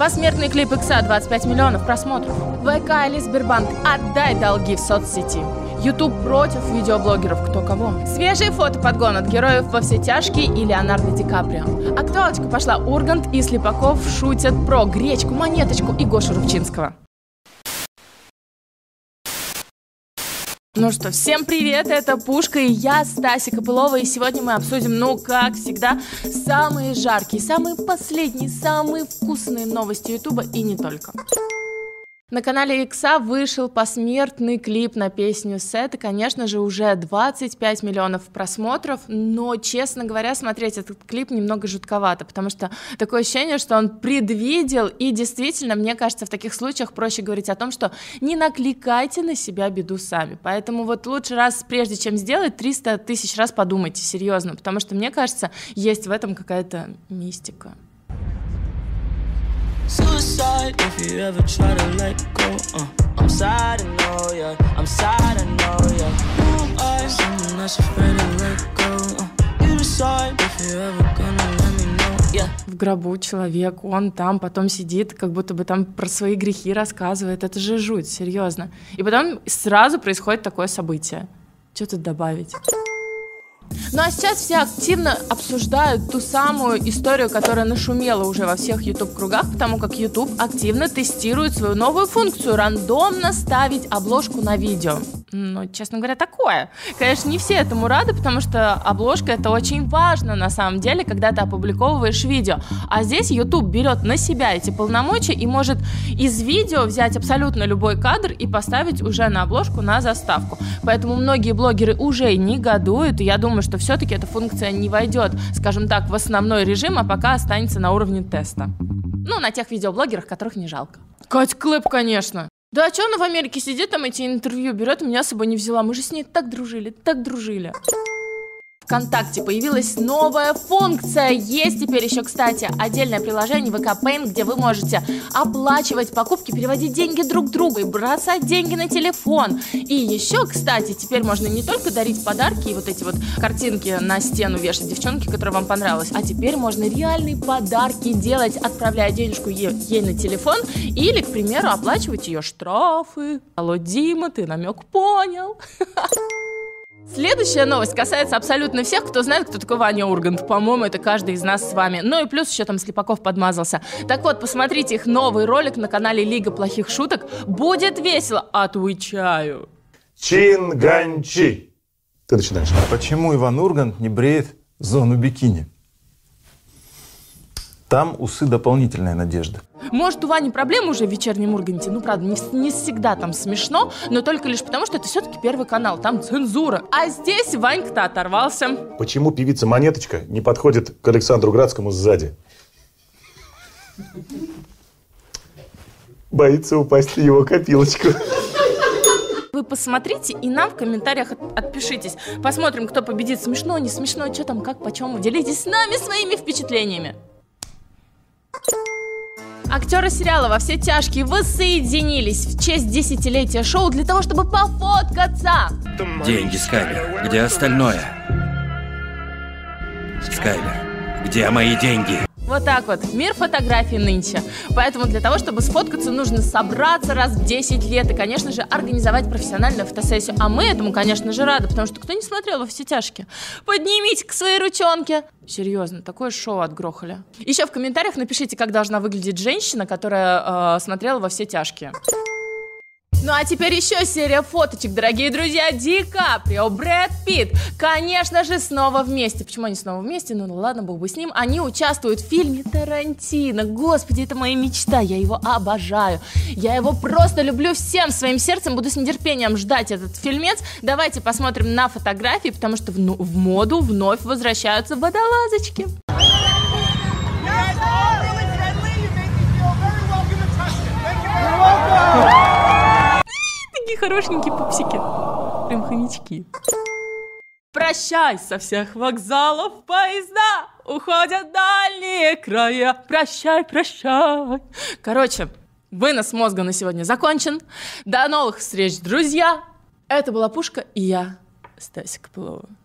Посмертный клип Икса, 25 миллионов просмотров. ВК или Сбербанк, отдай долги в соцсети. YouTube против видеоблогеров, кто кого. Свежие фото подгон от героев «Во все тяжкие» и Леонардо Ди Каприо. Актуалочка пошла. Ургант и Слепаков шутят про гречку, монеточку и Гошу Рубчинского. Ну что, всем привет, это Пушка и я, Стася Копылова, и сегодня мы обсудим, как всегда, самые жаркие, самые последние, самые вкусные новости Ютуба и не только. На канале Икса вышел посмертный клип на песню «Сет», и, конечно же, уже 25 миллионов просмотров, но, честно говоря, смотреть этот клип немного жутковато, потому что такое ощущение, что он предвидел, и действительно, мне кажется, в таких случаях проще говорить о том, что не накликайте на себя беду сами, поэтому вот лучше раз, прежде чем сделать, 300 тысяч раз подумайте, серьезно, потому что, мне кажется, есть в этом какая-то мистика. Suicide if you ever try to let go. I'm sad, I know, yeah. I'm sad, I know, yeah. Who am I? Someone that's afraid to let go. You decide if you're ever gonna let me know, yeah. В гробу человек, он там потом сидит, как будто бы там про свои грехи рассказывает. Это же жуть, серьезно. И потом сразу происходит такое событие. Что тут добавить? Ну а сейчас все активно обсуждают ту самую историю, которая нашумела уже во всех YouTube-кругах, потому как YouTube активно тестирует свою новую функцию — рандомно ставить обложку на видео. Ну, честно говоря, такое. Конечно, не все этому рады, потому что обложка — это очень важно на самом деле, когда ты опубликовываешь видео. А здесь YouTube берет на себя эти полномочия и может из видео взять абсолютно любой кадр и поставить уже на обложку, на заставку. Поэтому многие блогеры уже негодуют, и я думаю, что все-таки эта функция не войдет, скажем так, в основной режим, а пока останется на уровне теста. Ну, на тех видеоблогерах, которых не жалко. Кать Клэп, конечно. Да, а что она в Америке сидит, там эти интервью берет, меня с собой не взяла. Мы же с ней так дружили, так дружили. ВКонтакте появилась новая функция. Есть теперь еще, кстати, отдельное приложение ВК Pay, где вы можете оплачивать покупки, переводить деньги друг другу и бросать деньги на телефон. И еще, кстати, теперь можно не только дарить подарки и вот эти вот картинки на стену вешать девчонке, которая вам понравилась, а теперь можно реальные подарки делать, отправляя денежку ей на телефон или, к примеру, оплачивать ее штрафы. Алло, Дима, ты намек понял? Следующая новость касается абсолютно всех, кто знает, кто такой Ваня Ургант. По-моему, это каждый из нас с вами. Ну и плюс еще там Слепаков подмазался. Так вот, посмотрите их новый ролик на канале Лига плохих шуток. Будет весело, отвечаю. Чинганчи. Ты начинаешь. А почему Иван Ургант не бреет зону бикини? Там усы — дополнительная надежда. Может, у Вани проблемы уже в вечернем Урганте? Ну, правда, не всегда там смешно, но только лишь потому, что это все-таки Первый канал, там цензура. А здесь Ванька-то оторвался. Почему певица Монеточка не подходит к Александру Градскому сзади? Боится упасть в его копилочку. Вы посмотрите и нам в комментариях отпишитесь. Посмотрим, кто победит. Смешно, не смешно, что там, как, почем. Делитесь с нами своими впечатлениями. Актеры сериала «Во все тяжкие» воссоединились в честь десятилетия шоу для того, чтобы пофоткаться. Деньги, Скайлер. Где остальное? Скайлер, где мои деньги? Вот так вот. Мир фотографий нынче. Поэтому для того, чтобы сфоткаться, нужно собраться раз в 10 лет и, конечно же, организовать профессиональную фотосессию. А мы этому, конечно же, рады, потому что кто не смотрел «Во все тяжкие», поднимите к своей ручонке. Серьезно, такое шоу отгрохали. Еще в комментариях напишите, как должна выглядеть женщина, которая смотрела «Во все тяжкие». Ну а теперь еще серия фоточек, дорогие друзья. Ди Каприо, Брэд Питт, конечно же, снова вместе. Почему они снова вместе? Ну ладно, бог бы с ним. Они участвуют в фильме Тарантино. Господи, это моя мечта, я его обожаю. Я его просто люблю всем своим сердцем. Буду с нетерпением ждать этот фильмец. Давайте посмотрим на фотографии, потому что в моду вновь возвращаются водолазочки. Такие хорошенькие пупсики. Прям хомячки. Прощай, со всех вокзалов поезда уходят дальние края. Прощай, прощай. Короче, вынос мозга на сегодня закончен. До новых встреч, друзья. Это была Пушка и я, Стася Копылова.